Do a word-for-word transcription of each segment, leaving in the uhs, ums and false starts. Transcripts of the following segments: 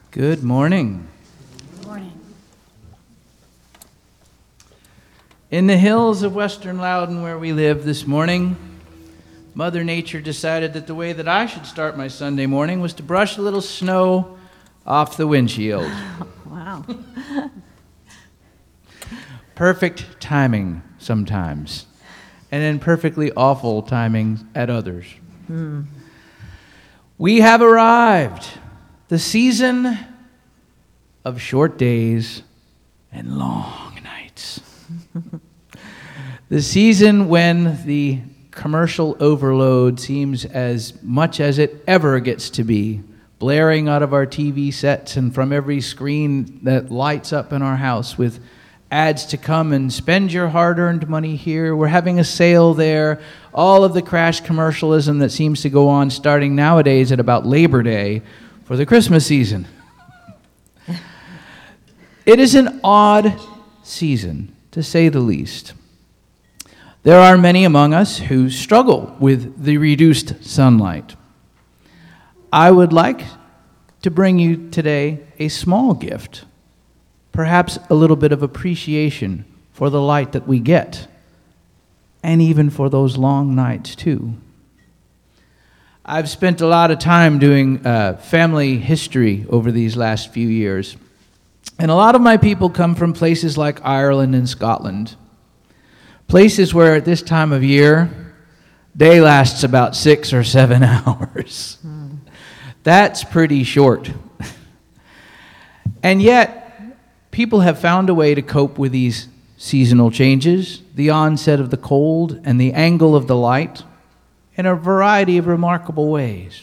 Good morning. Good morning. In the hills of western Loudon where we live this morning, Mother Nature decided that the way that I should start my Sunday morning was to brush a little snow off the windshield. Wow. Perfect timing sometimes, and then perfectly awful timing at others. Hmm. We have arrived. The season of short days and long nights. The season when the commercial overload seems as much as it ever gets to be, blaring out of our T V sets and from every screen that lights up in our house with ads to come and spend your hard-earned money here. We're having a sale there. All of the crash commercialism that seems to go on starting nowadays at about Labor Day for the Christmas season. It is an odd season, to say the least. There are many among us who struggle with the reduced sunlight. I would like to bring you today a small gift, perhaps a little bit of appreciation for the light that we get, and even for those long nights too. I've spent a lot of time doing uh, family history over these last few years. And a lot of my people come from places like Ireland and Scotland. Places where at this time of year, day lasts about six or seven hours. Hmm. That's pretty short. And yet, people have found a way to cope with these seasonal changes, the onset of the cold and the angle of the light, in a variety of remarkable ways.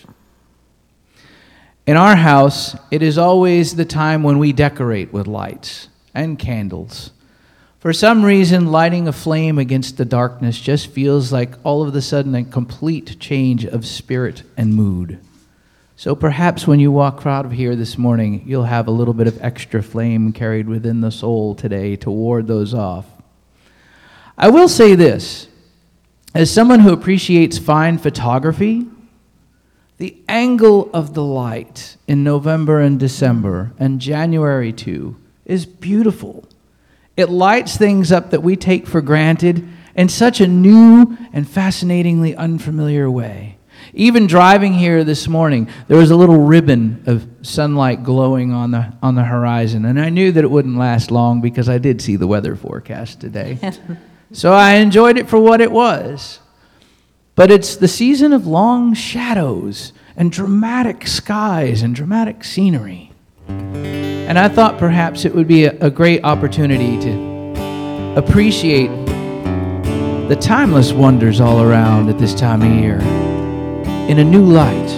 In our house, it is always the time when we decorate with lights and candles. For some reason, lighting a flame against the darkness just feels like all of a sudden a complete change of spirit and mood. So perhaps when you walk out of here this morning, you'll have a little bit of extra flame carried within the soul today to ward those off. I will say this. As someone who appreciates fine photography, the angle of the light in November and December and January too is beautiful. It lights things up that we take for granted in such a new and fascinatingly unfamiliar way. Even driving here this morning, there was a little ribbon of sunlight glowing on the on the horizon, and I knew that it wouldn't last long because I did see the weather forecast today. So I enjoyed it for what it was. But it's the season of long shadows and dramatic skies and dramatic scenery. And I thought perhaps it would be a, a great opportunity to appreciate the timeless wonders all around at this time of year in a new light.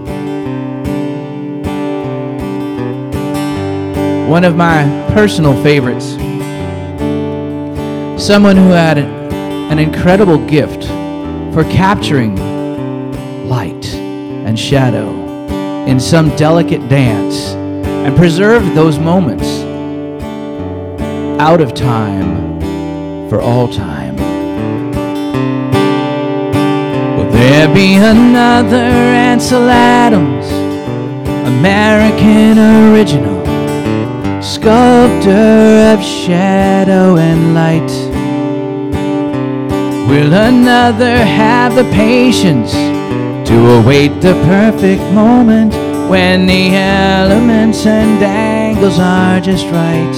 One of my personal favorites, someone who had an, an incredible gift for capturing light and shadow in some delicate dance and preserved those moments out of time for all time. Will there be another Ansel Adams, American original, sculptor of shadow and light? Will another have the patience to await the perfect moment when the elements and angles are just right?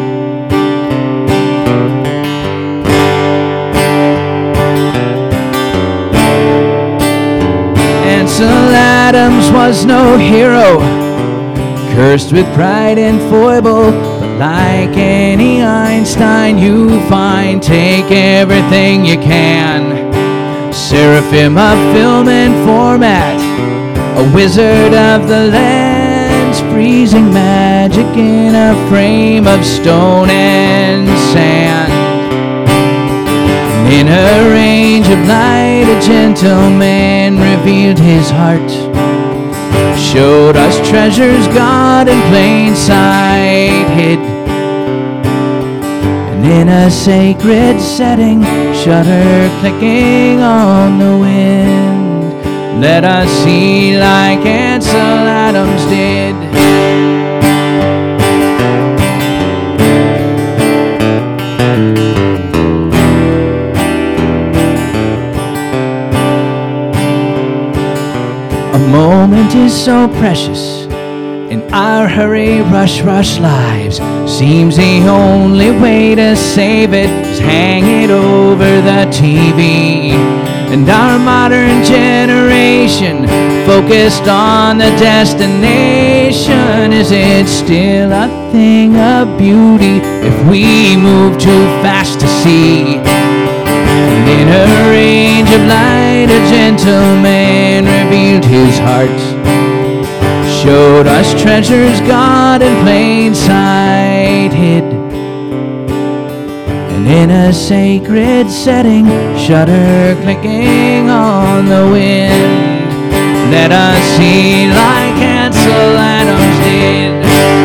Ansel Adams was no hero, cursed with pride and foible, but like any Einstein you find, take everything you can. Seraphim of film and format, a wizard of the lens, freezing magic in a frame of stone and sand. In a range of light, a gentleman revealed his heart, showed us treasures God in plain sight hid. And in a sacred setting, shutter clicking on the wind, let us see like Ansel Adams did. moment is so precious. In our hurry, rush, rush lives, seems the only way to save it is hang it over the T V. And our modern generation focused on the destination. Is it still a thing of beauty if we move too fast to see? And in a range of light, a gentleman revealed his heart, showed us treasures God in plain sight hid. And in a sacred setting, shutter clicking on the wind, let us see like Ansel Adams did.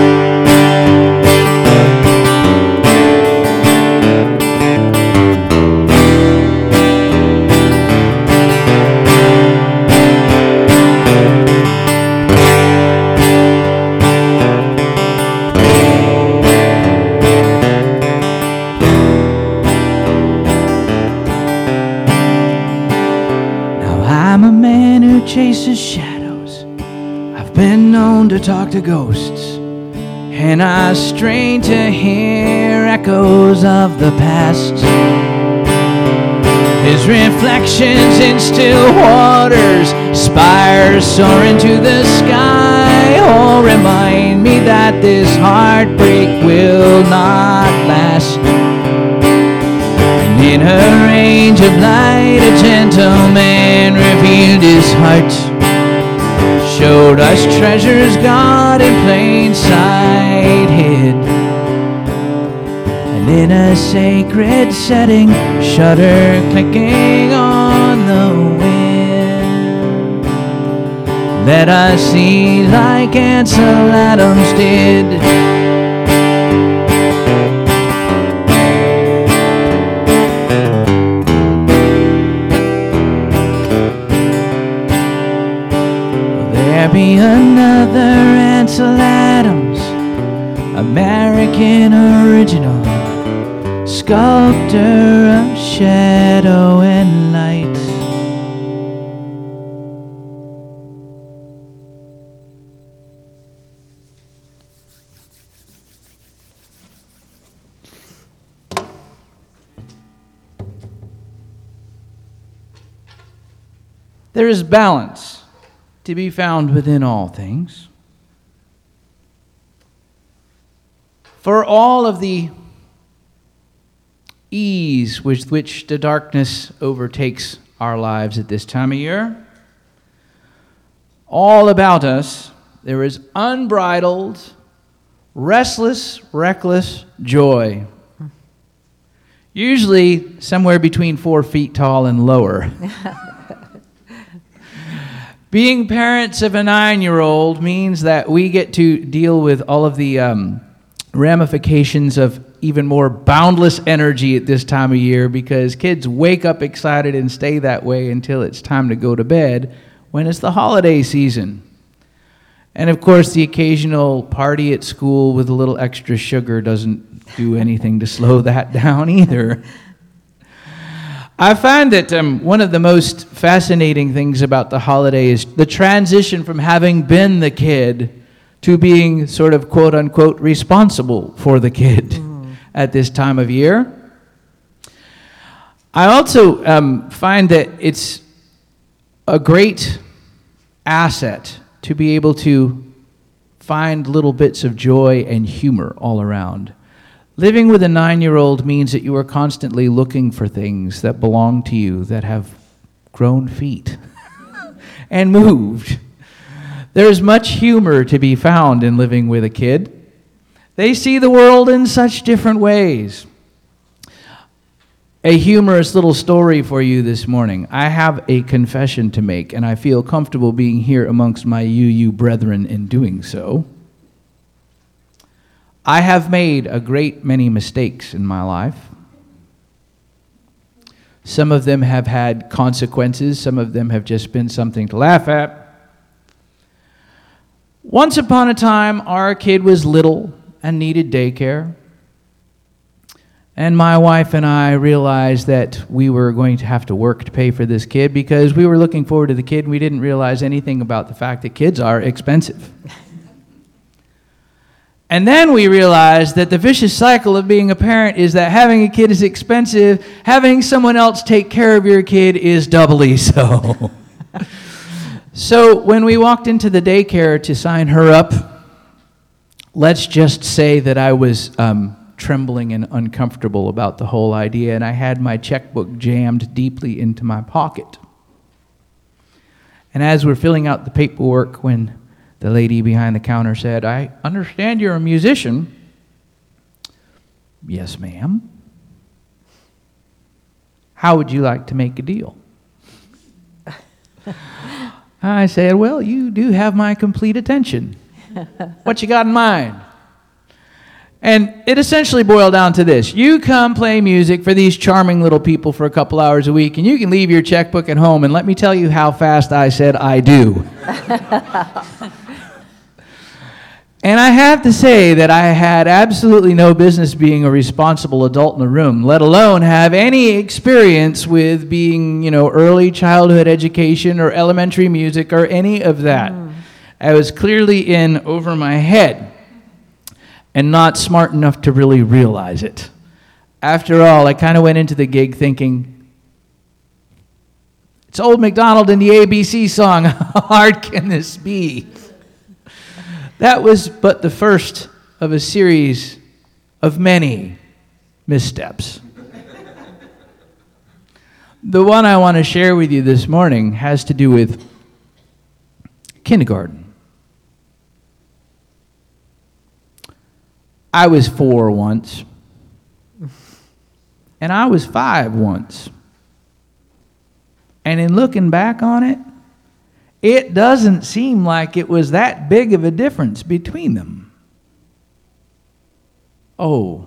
Chases shadows. I've been known to talk to ghosts, and I strain to hear echoes of the past. His reflections in still waters, spires soar into the sky, all remind me that this heartbreak will not last. And in a range of light, a gentleman revealed his heart, showed us treasures God in plain sight hid. And in a sacred setting, shutter clicking on the wind, let us see like Ansel Adams did. Be another Ansel Adams, American original, sculptor of shadow and light. There is balance to be found within all things. For all of the ease with which the darkness overtakes our lives at this time of year, all about us there is unbridled, restless, reckless joy. Usually somewhere between four feet tall and lower. Being parents of a nine-year-old means that we get to deal with all of the um, ramifications of even more boundless energy at this time of year, because kids wake up excited and stay that way until it's time to go to bed when it's the holiday season. And of course, the occasional party at school with a little extra sugar doesn't do anything to slow that down either. I find that um, one of the most fascinating things about the holiday is the transition from having been the kid to being sort of quote-unquote responsible for the kid mm. at this time of year. I also um, find that it's a great asset to be able to find little bits of joy and humor all around. Living with a nine-year-old means that you are constantly looking for things that belong to you, that have grown feet and moved. There's much humor to be found in living with a kid. They see the world in such different ways. A humorous little story for you this morning. I have a confession to make, and I feel comfortable being here amongst my U U brethren in doing so. I have made a great many mistakes in my life. Some of them have had consequences. Some of them have just been something to laugh at. Once upon a time, our kid was little and needed daycare. And my wife and I realized that we were going to have to work to pay for this kid because we were looking forward to the kid and we didn't realize anything about the fact that kids are expensive. And then we realized that the vicious cycle of being a parent is that having a kid is expensive, having someone else take care of your kid is doubly so. So when we walked into the daycare to sign her up, let's just say that I was um, trembling and uncomfortable about the whole idea, and I had my checkbook jammed deeply into my pocket. And as we're filling out the paperwork, when the lady behind the counter said, "I understand you're a musician." "Yes, ma'am." "How would you like to make a deal?" I said, "Well, you do have my complete attention. What you got in mind?" And it essentially boiled down to this. You come play music for these charming little people for a couple hours a week, and you can leave your checkbook at home, and let me tell you how fast I said I do. And I have to say that I had absolutely no business being a responsible adult in the room, let alone have any experience with being, you know, early childhood education or elementary music or any of that. Mm. I was clearly in over my head and not smart enough to really realize it. After all, I kind of went into the gig thinking, it's Old MacDonald and the A B C song, how hard can this be? That was but the first of a series of many missteps. The one I want to share with you this morning has to do with kindergarten. I was four once, and I was five once. And in looking back on it, it doesn't seem like it was that big of a difference between them. Oh.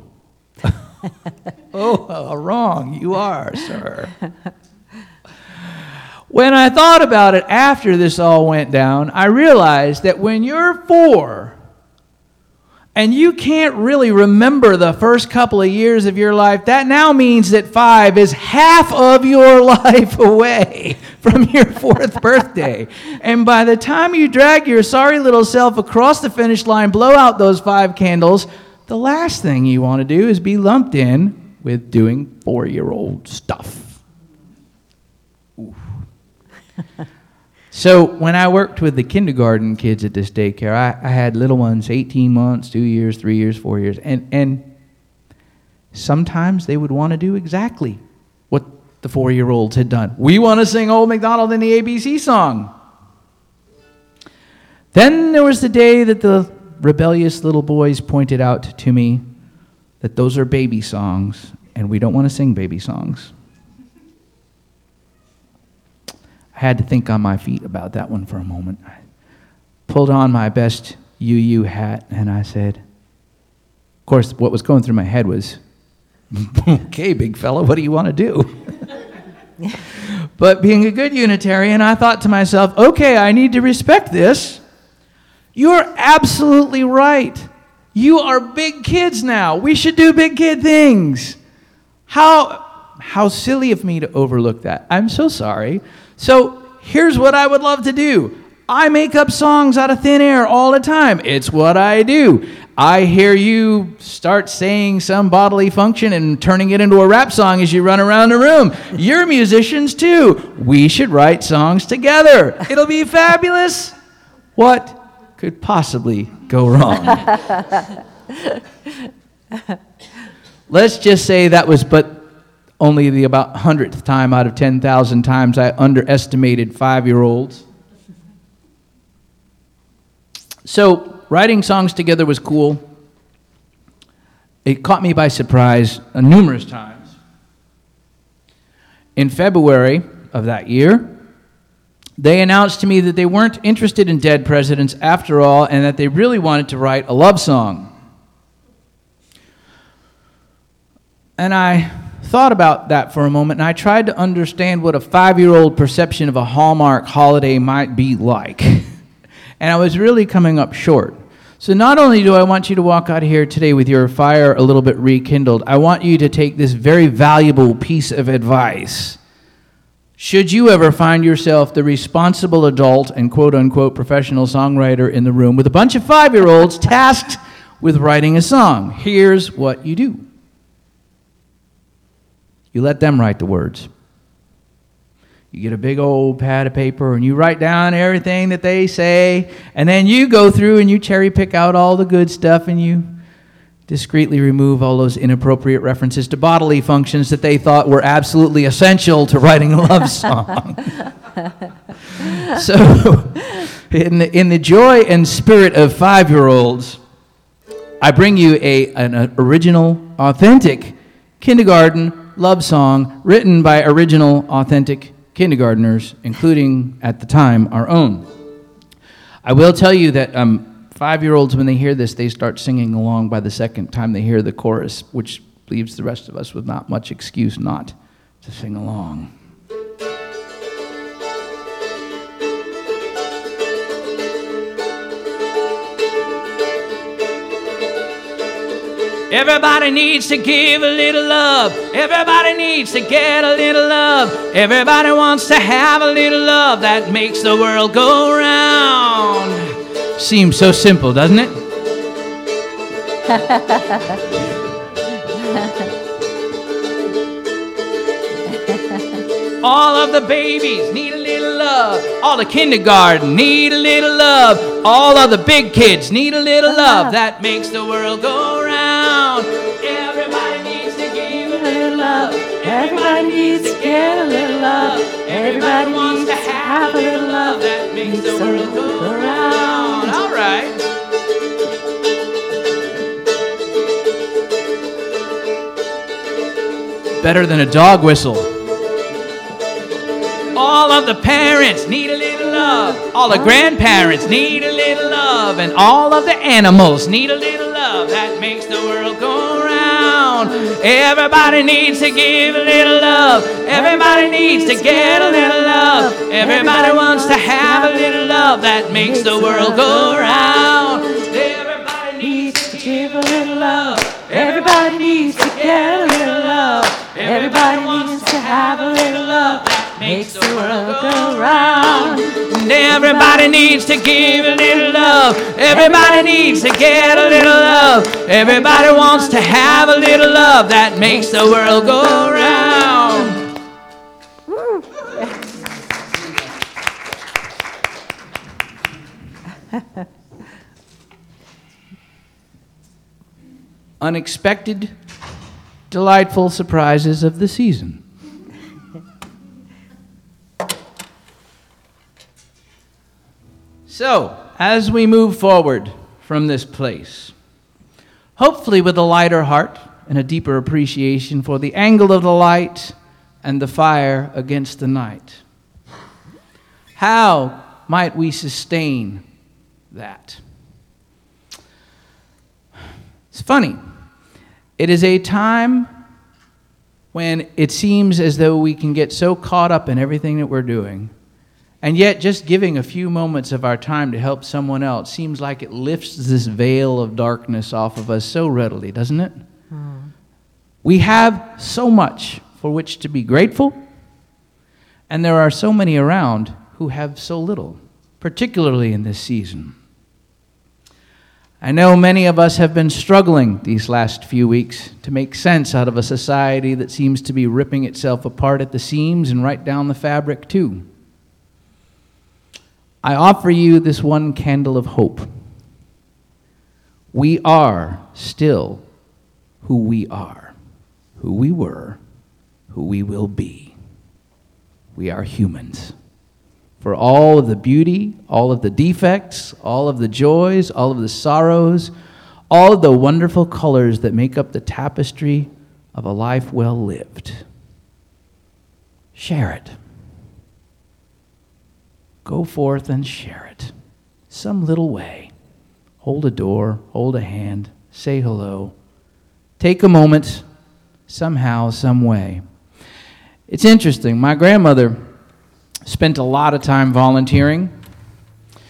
oh, how wrong you are, sir. When I thought about it after this all went down, I realized that when you're four and you can't really remember the first couple of years of your life, that now means that five is half of your life away from your fourth birthday. And by the time you drag your sorry little self across the finish line, blow out those five candles, the last thing you want to do is be lumped in with doing four-year-old stuff. Oof. So when I worked with the kindergarten kids at this daycare, I, I had little ones, eighteen months, two years, three years, four years, and, and sometimes they would want to do exactly what the four-year-olds had done. We want to sing Old MacDonald and the A B C song. Then there was the day that the rebellious little boys pointed out to me that those are baby songs, and we don't want to sing baby songs. I had to think on my feet about that one for a moment. I pulled on my best U U hat, and I said, of course, what was going through my head was, okay, big fella, what do you want to do? But being a good Unitarian, I thought to myself, okay, I need to respect this. You're absolutely right. You are big kids now. We should do big kid things. How, how silly of me to overlook that. I'm so sorry. So here's what I would love to do. I make up songs out of thin air all the time. It's what I do. I hear you start saying some bodily function and turning it into a rap song as you run around the room. You're musicians too. We should write songs together. It'll be fabulous. What could possibly go wrong? Let's just say that was but only the about hundredth time out of ten thousand times I underestimated five-year-olds. So writing songs together was cool. It caught me by surprise uh, numerous times. In February of that year, they announced to me that they weren't interested in dead presidents after all, and that they really wanted to write a love song. And I thought about that for a moment, and I tried to understand what a five-year-old perception of a Hallmark holiday might be like. And I was really coming up short. So not only do I want you to walk out of here today with your fire a little bit rekindled, I want you to take this very valuable piece of advice. Should you ever find yourself the responsible adult and quote-unquote professional songwriter in the room with a bunch of five-year-olds tasked with writing a song, here's what you do. You let them write the words. You get a big old pad of paper and you write down everything that they say, and then you go through and you cherry pick out all the good stuff and you discreetly remove all those inappropriate references to bodily functions that they thought were absolutely essential to writing a love song. So, in the, in the joy and spirit of five-year-olds, I bring you a, an original, authentic kindergarten love song written by original, authentic kindergartners, including, at the time, our own. I will tell you that um, five-year-olds, when they hear this, they start singing along by the second time they hear the chorus, which leaves the rest of us with not much excuse not to sing along. Everybody needs to give a little love. Everybody needs to get a little love. Everybody wants to have a little love that makes the world go round. Seems so simple, doesn't it? All of the babies need a little love. All the kindergarten need a little love. All of the big kids need a little love that makes the world go round. Everybody needs to give a little love. Everybody needs to get a little love. Everybody wants to have a little love that makes the world go round. All right. Better than a dog whistle. All of the parents need a little love. All the grandparents need a little love. And all of the animals need a little love that makes the world go round. Everybody needs to give a little love. Everybody needs to get a little love. Everybody wants to have a little love that makes the world go round. Everybody needs to give a little love. Everybody needs to get a little love. Everybody wants to have a little love that makes the world go round. And everybody needs to give a little love. Everybody needs to get a little love. Everybody wants to have a little love that makes the world go round. Unexpected, delightful surprises of the season. So, as we move forward from this place, hopefully with a lighter heart and a deeper appreciation for the angle of the light and the fire against the night, how might we sustain that? It's funny. It is a time when it seems as though we can get so caught up in everything that we're doing, and yet just giving a few moments of our time to help someone else seems like it lifts this veil of darkness off of us so readily, doesn't it? Mm. We have so much for which to be grateful, and there are so many around who have so little, particularly in this season. I know many of us have been struggling these last few weeks to make sense out of a society that seems to be ripping itself apart at the seams and right down the fabric too. I offer you this one candle of hope. We are still who we are, who we were, who we will be. We are humans. For all of the beauty, all of the defects, all of the joys, all of the sorrows, all of the wonderful colors that make up the tapestry of a life well lived. Share it. Go forth and share it. Some little way. Hold a door, hold a hand, say hello. Take a moment, somehow, some way. It's interesting. My grandmother spent a lot of time volunteering,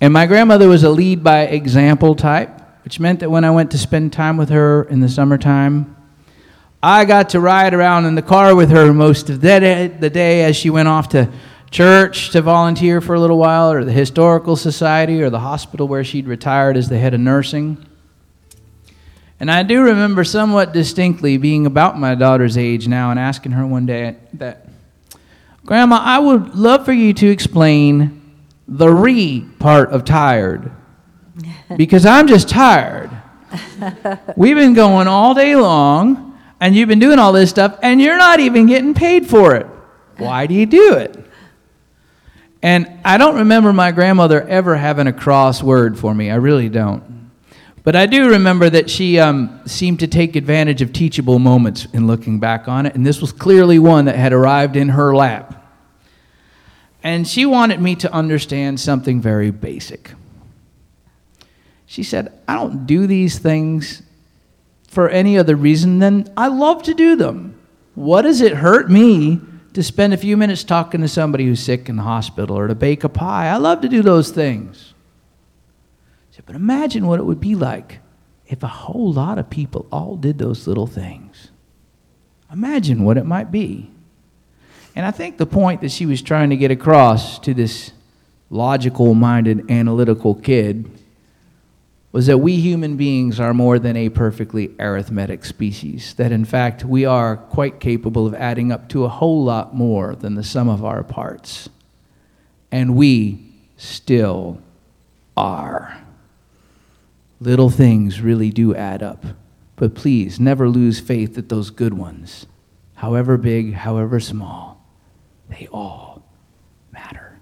And my grandmother was a lead by example type, which meant that when I went to spend time with her in the summertime, I got to ride around in the car with her most of the day, the day as she went off to church to volunteer for a little while, or the historical society, or the hospital where she'd retired as the head of nursing. And I do remember somewhat distinctly being about my daughter's age now and asking her one day that, Grandma, I would love for you to explain the re part of tired, because I'm just tired. We've been going all day long, and you've been doing all this stuff, and you're not even getting paid for it. Why do you do it? And I don't remember my grandmother ever having a cross word for me. I really don't. But I do remember that she um, seemed to take advantage of teachable moments in looking back on it, and this was clearly one that had arrived in her lap. And she wanted me to understand something very basic. She said, I don't do these things for any other reason than I love to do them. What does it hurt me to spend a few minutes talking to somebody who's sick in the hospital, or to bake a pie? I love to do those things. I said, but imagine what it would be like if a whole lot of people all did those little things. Imagine what it might be. And I think the point that she was trying to get across to this logical-minded, analytical kid was that we human beings are more than a perfectly arithmetic species, that in fact we are quite capable of adding up to a whole lot more than the sum of our parts. And we still are. Little things really do add up. But please, never lose faith that those good ones, however big, however small, they all matter.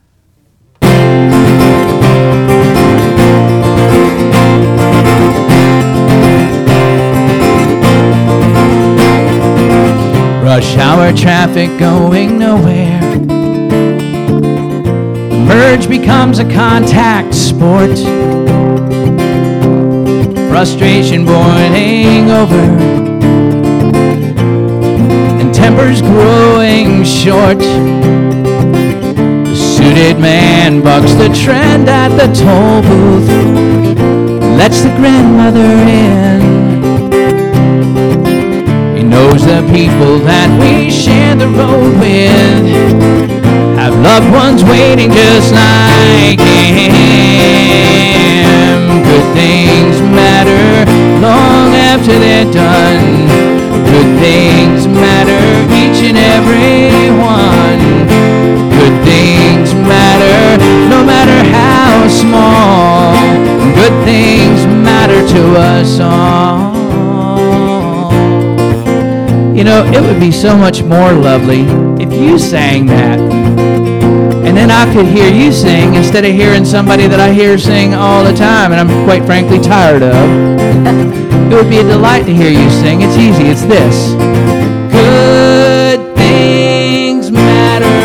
Rush hour traffic going nowhere. The merge becomes a contact sport. Frustration boiling over, and tempers growing short. The suited man bucks the trend at the toll booth, lets the grandmother in. He knows the people that we share the road with have loved ones waiting just like him. Good things matter long after they're done. Good things matter, each and every one. Good things matter, no matter how small. Good things matter to us all. You know, it would be so much more lovely if you sang that, and then I could hear you sing instead of hearing somebody that I hear sing all the time and I'm quite frankly tired of. It would be a delight to hear you sing. It's easy. It's this. Good things matter.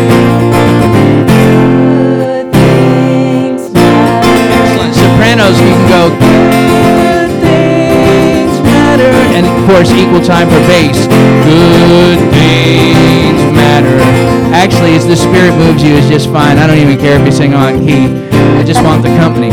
Good things matter. Excellent. Sopranos, you can go, good things matter. And of course, equal time for bass. Good things matter. Actually, as the spirit moves you, is just fine. I don't even care if you sing on key. I just want the company.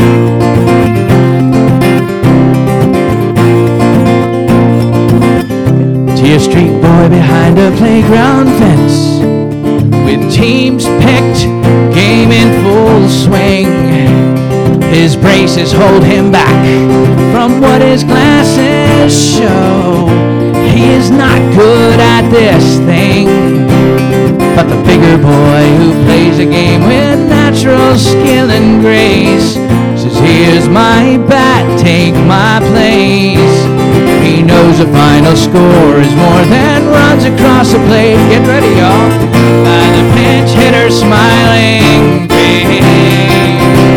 See a street boy behind a playground fence, with teams picked, game in full swing. His braces hold him back from what his glasses show. He is not good at this thing, but the bigger boy who plays a game with natural skill and grace says, here's my bat, take my place. He knows the final score is more than runs across the plate. Get ready, y'all. By the pinch hitter smiling face.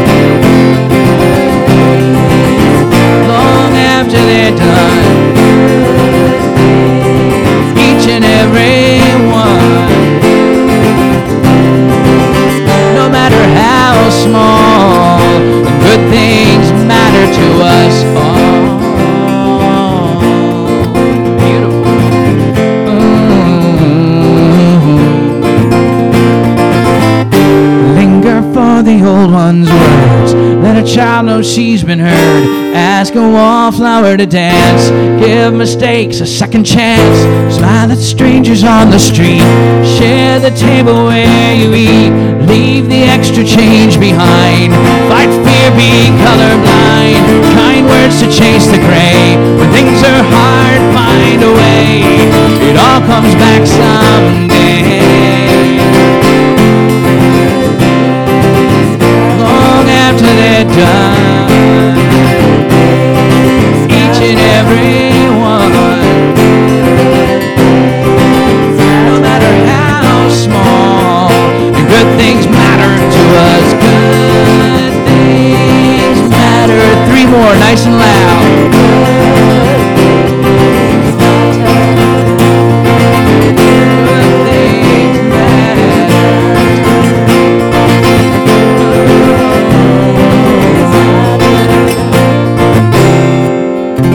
Long after they're done, each and every one, no matter how small, good things matter to us all. Linger a child knows she's been heard. Ask a wallflower to dance. Give mistakes a second chance. Smile at strangers on the street. Share the table where you eat. Leave the extra change behind. Fight fear, be colorblind. Kind words to chase the gray. When things are hard, find a way. It all comes back someday. Long after they're done, each and every one, no matter how small, the good things matter to us. Good things matter. Three more, nice and loud.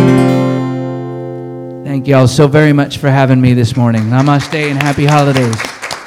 Thank you all so very much for having me this morning. Namaste and happy holidays.